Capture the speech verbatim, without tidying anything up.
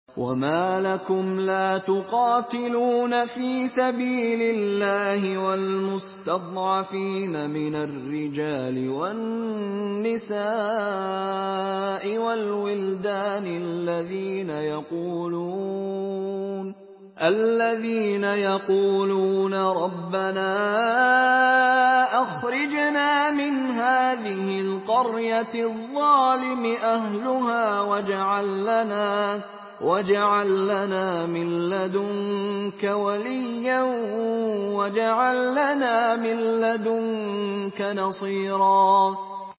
وَمَا لَكُمْ لَا تُقَاتِلُونَ فِي سَبِيلِ اللَّهِ وَالْمُسْتَضْعَفِينَ مِنَ الرِّجَالِ وَالنِّسَاءِ وَالْوِلْدَانِ الَّذِينَ يَقُولُونَ الَّذِينَ يَقُولُونَ رَبَّنَا أَخْرِجْنَا مِنْ هَٰذِهِ الْقَرْيَةِ الظَّالِمِ أَهْلُهَا وَاجْعَل لَّنَا وَاجْعَل لَّنَا مِن لَّدُنكَ وَلِيًّا وَاجْعَل لَّنَا مِن لَّدُنكَ نَصِيرًا